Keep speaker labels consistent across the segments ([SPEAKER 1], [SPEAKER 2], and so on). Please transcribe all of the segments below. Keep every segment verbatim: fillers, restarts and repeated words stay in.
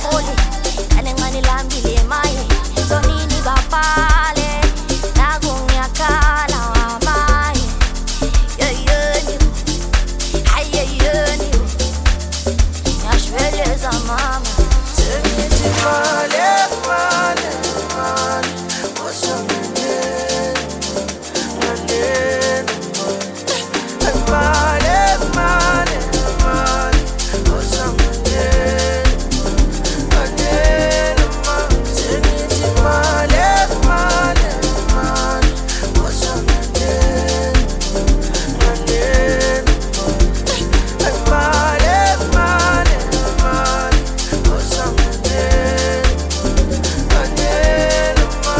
[SPEAKER 1] ndiholi kanencane lambile maye zonini bapale naku ngiyakhala maye yeyeni hayeyeni ngiyashweleza mama sengithi male male male osamanyeni maneni male male male osamanyeni maneni sengithi male male male osamanyeni maneni male male male osamanyeni maneni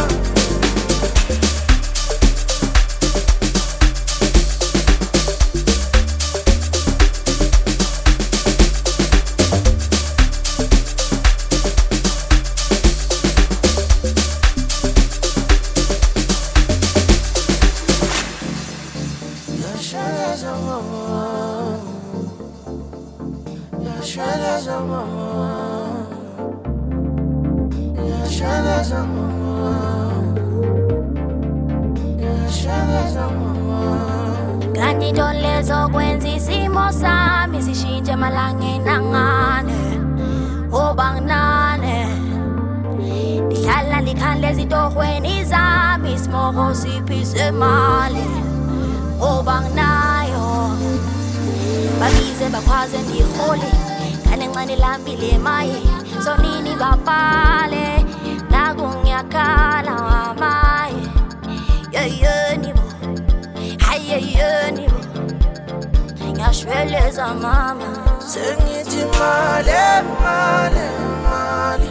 [SPEAKER 1] Yashalaza mama, yashalaza mama, yashalaza mama, yashalaza mama. Kanti into lezo kwenza isimo sami sishintshe malangeni angane obanginane ndihlala ndikhandle ezitohweni zami isimoko siphise mali obanginayo babize bakhwaze ndiholi kanencane lambile maye zonini bapale naku ngiyakhala maye yeyeni bo hayeyeni bo ngiyashweleza mama sengithi male male male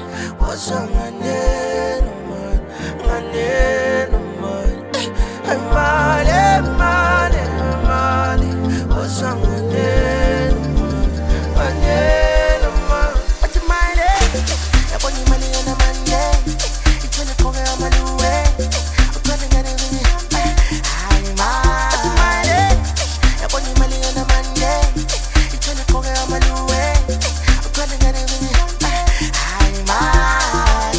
[SPEAKER 1] wasanganeni mani nganeni mani male male male wasanganeni mani nganeni mani wathi male yabona imali yona manje ithole konke amaluwe uthole ngane ngene hayi male yabona imali yona manje ithole konke amaluwe uthole ngane ngene hayi male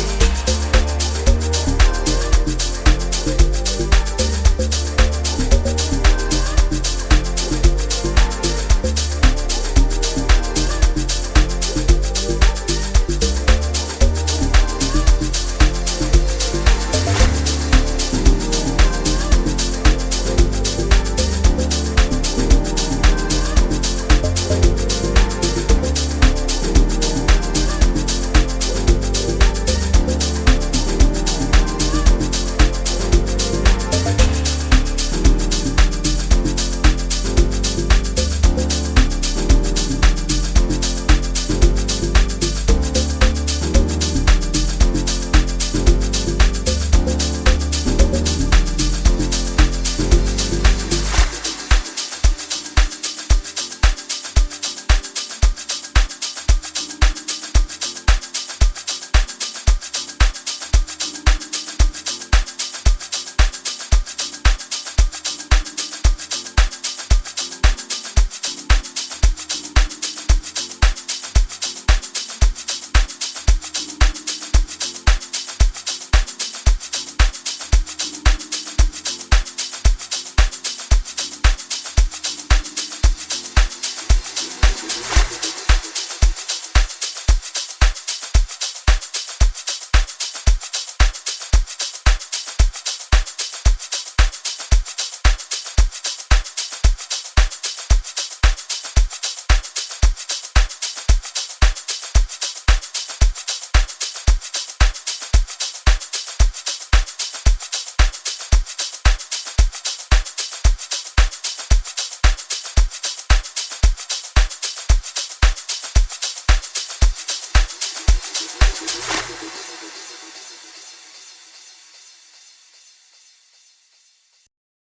[SPEAKER 2] Thank you.